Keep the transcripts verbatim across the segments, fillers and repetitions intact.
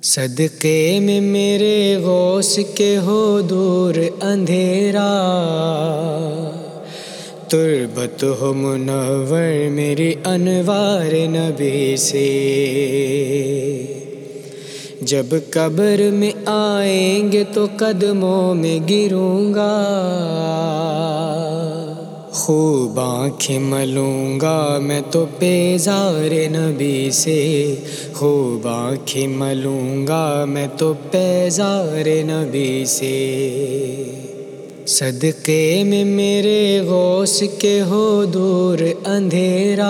صدقے میں میرے غوث کے ہو دور اندھیرا، تربت ہو منور میری انوار نبی سے۔ جب قبر میں آئیں گے تو قدموں میں گروں گا، خوب آنکھیں ملوں گا میں تو پیزار نبی سے، خوب آنکھیں ملوں گا میں تو پیزار نبی سے۔ صدقے میں میرے غوث کے ہو دور اندھیرا،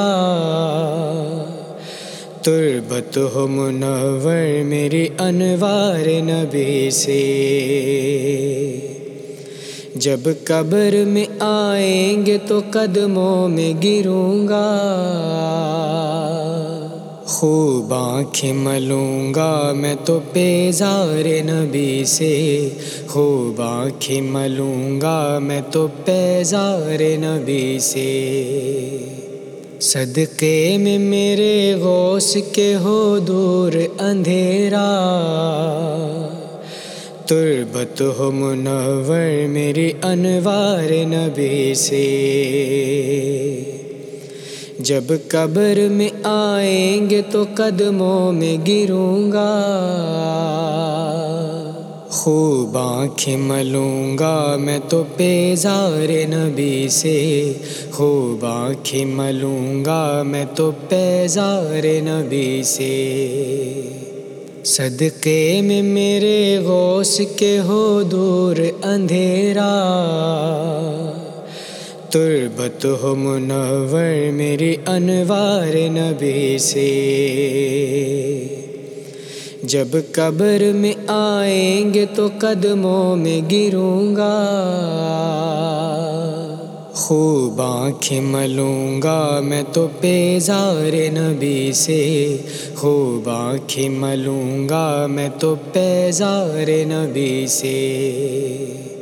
تربت ہو منور میری انوار نبی سے۔ جب قبر میں آئیں گے تو قدموں میں گروں گا، خوب آنکھیں ملوں گا میں تو پیزار نبی سے، خوب آنکھیں ملوں گا میں تو پیزار نبی سے۔ صدقے میں میرے غوث کے ہو دور اندھیرا، تربت ہو منور میری انوار نبی سے۔ جب قبر میں آئیں گے تو قدموں میں گروں گا، خوب آنکھیں ملوں گا میں تو پیزار نبی سے، خوب آنکھیں ملوں گا میں تو پیزار نبی سے۔ صدقے میں میرے غوث کے ہو دور اندھیرا، تربت ہو منور میری انوار نبی سے۔ جب قبر میں آئیں گے تو قدموں میں گروں گا، خوب آنکھیں ملوں گا میں تو پیزار نبی سے، خوب آنکھیں ملوں گا میں تو پیزار نبی سے۔